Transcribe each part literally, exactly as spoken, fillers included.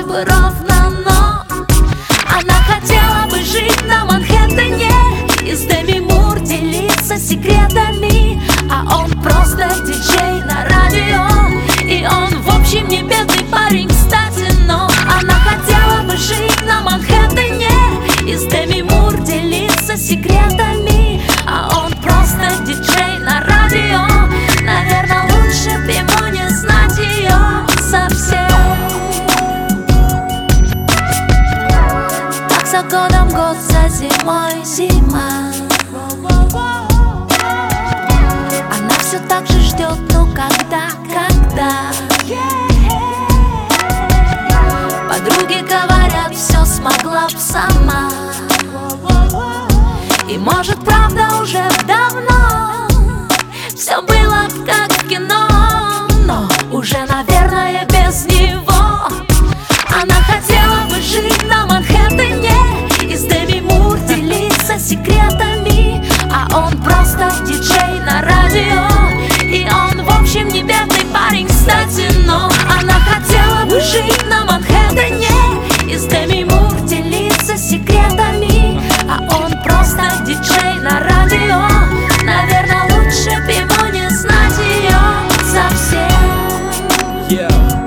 вроде бы ровно, но она хотела бы жить на Манхэттене и с Деми Мур делиться секретами. А он просто диджей на радио, и он в общем не бедный парень, кстати. Но она хотела бы жить на Манхэттене и с Деми Мур делиться секретами. А он просто диджей на радио. Наверное, лучше б ему не знать ее совсем. Так за годом год, за зимой зима. Она все так же ждет, ну когда, когда. Подруги говорят, все смогла б сама. И может правда уже давно все было как в кино, но уже, наверное, без него. Она хотела бы жить на Манхэттене и с Деми Мур делиться секретами. А он просто диджей на радио, и он в общем не бедный парень, кстати. Но она хотела бы жить на Манхэттене и с Деми Мур делиться секретами. А он просто диджей на радио. Наверное, лучше б ему не знать ее совсем. Yeah,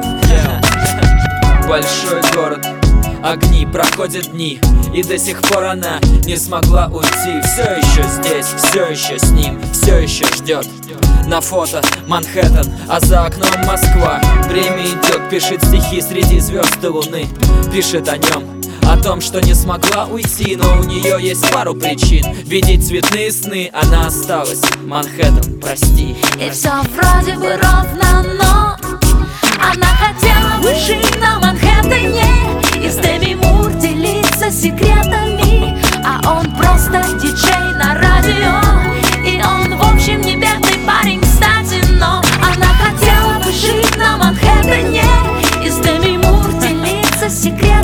yeah. Большой город, огни, проходят дни, и до сих пор она не смогла уйти. Все еще здесь, все еще с ним, все еще ждет. На фото Манхэттен, а за окном Москва. Время идет, пишет стихи среди звезд и луны. Пишет о нем, о том, что не смогла уйти, но у нее есть пару причин видеть цветные сны. Она осталась, Манхэттен, прости. И все вроде бы ровно, но она хотела бы жить на Манхэттене и с Деми Мур делиться секретами. А он просто диджей на радио, и он в общем не бедный парень, кстати. Но она хотела бы жить на Манхэттене и с Деми Мур делиться секретами.